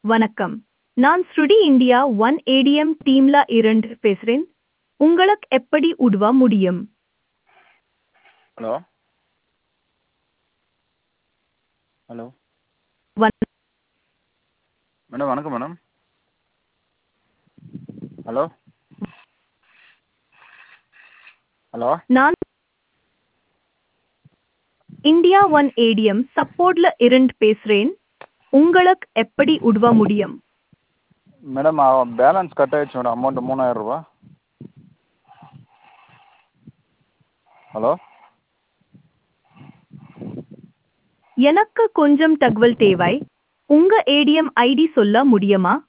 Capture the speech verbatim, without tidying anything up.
வணக்கம். நான் ஸ்ருடி India one ATM டீம்ல இருந்து பேசுறேன். உங்களுக்கு எப்படி உதவ முடியும்? ஹலோ ஹலோ வண- மேடம் வணக்கம் மேடம். ஹலோ ஹலோ நான் இந்தியா ஒன் ஏடிஎம் சப்போர்ட்ல இருந்து பேசுறேன். உங்களுக்கு எப்படி உதவ முடியும்? மேடம் பேலன்ஸ் கட் ஆயிடுச்சு மேடம். அமௌண்ட் மூணாயிரம் ரூபா. ஹலோ எனக்கு கொஞ்சம் தகவல் தேவை. உங்க ஏடிஎம் ஐடி சொல்ல முடியுமா?